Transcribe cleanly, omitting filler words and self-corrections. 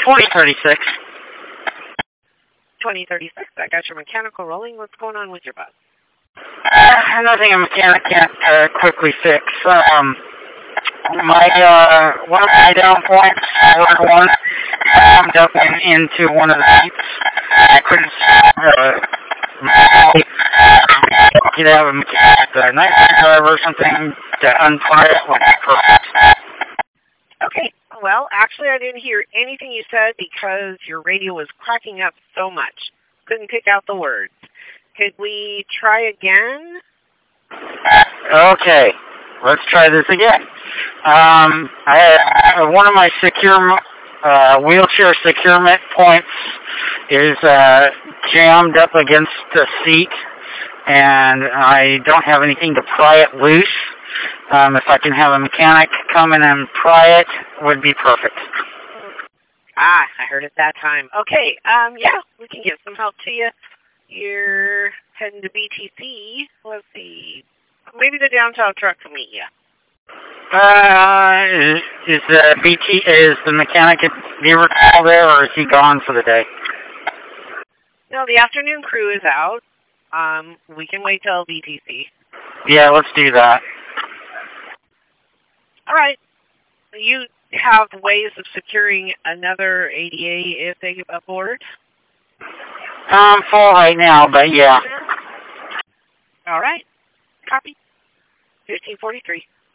2036. 2036, I got your mechanical rolling. What's going on with your bus? Nothing a mechanic can't quickly fix. One of my down points, one, jumped up into one of the seats. I couldn't get out of a mechanic, night driver or something to unpry it would be perfect. Okay, well, actually I didn't hear anything you said because your radio was cracking up so much. Couldn't pick out the words. Could we try again? Okay, let's try this again. One of my wheelchair securement points is jammed up against the seat, and I don't have anything to pry it loose. If I can have a mechanic come in and pry it, would be perfect. I heard it that time. Okay, yeah, we can get some help to you. You're heading to BTC. Let's see. Maybe the downtown truck will meet you. Is the mechanic at Beaver Call there, or is he gone for the day? No, the afternoon crew is out. We can wait till BTC. Yeah, let's do that. All right. You have ways of securing another ADA if they get aboard? I'm full right now, but yeah. All right. Copy. 1543.